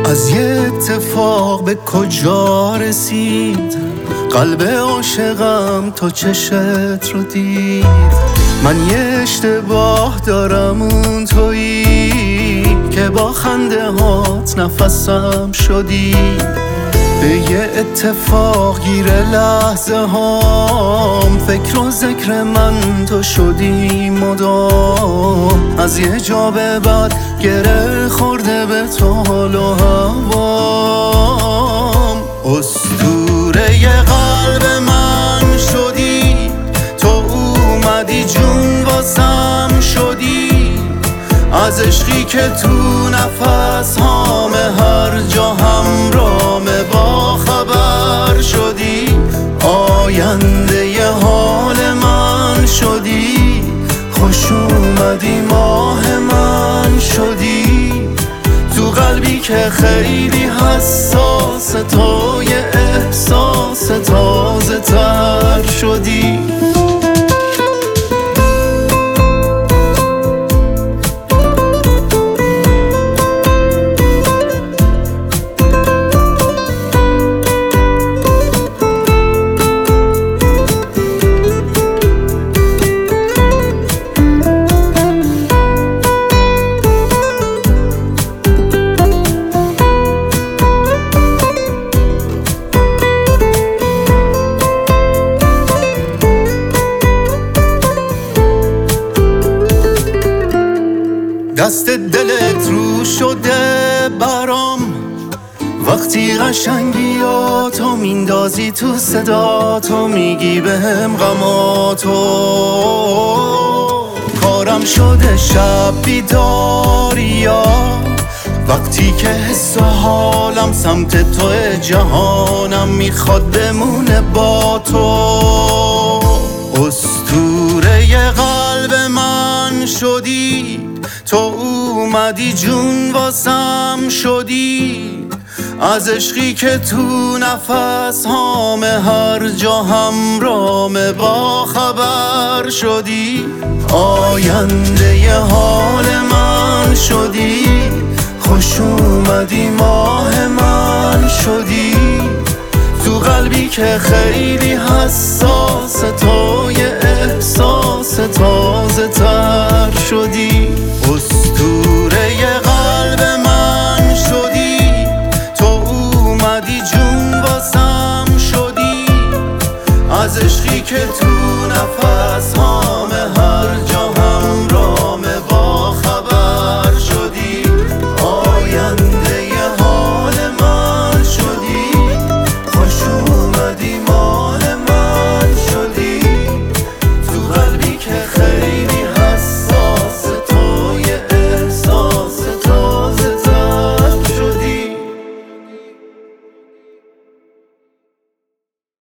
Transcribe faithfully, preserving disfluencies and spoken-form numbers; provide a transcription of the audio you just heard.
از یه اتفاق به کجا رسید؟ قلب عاشقم تو چشت رو دید. من یه اشتباه دارم، اون تویی که با خنده هات نفسم شدی. به یه اتفاق گیر لحظه هام، فکر و ذکر من تو شدی مدام. از یه جا به بعد گره خورده به تو حال و هوام. اسطوره قلب من شدی، تو اومدی جون واسم شدی. از عشقی که تو نفس هام هر جا همرامه با خبر شدی. آینده ی حال من شدی، خوش اومدی ماه من شدی. تو قلبی که خیلی حساس، تو یه احساس تازه تر شدی. دست دلت رو شده برام، وقتی قشنگیاتو میندازی تو صداتو، میگی بهم غماتو. کارم شده شب بیداریا، وقتی که حس و حالم سمت تو، جهانم میخواد بمونه با تو. اسطوره قلب من شدی، تو اومدی جون واسم شدی. از عشقی که تو نفس هام هر جا همرامه با خبر شدی. آینده ی حال من شدی، خوش اومدی ماه من شدی. تو قلبی که خیلی حساس، تو یه احساس تازه تر شدی. اسطوره ی قلب من شدی، تو اومدی جون واسم شدی. از عشقی که تو نفس هام هر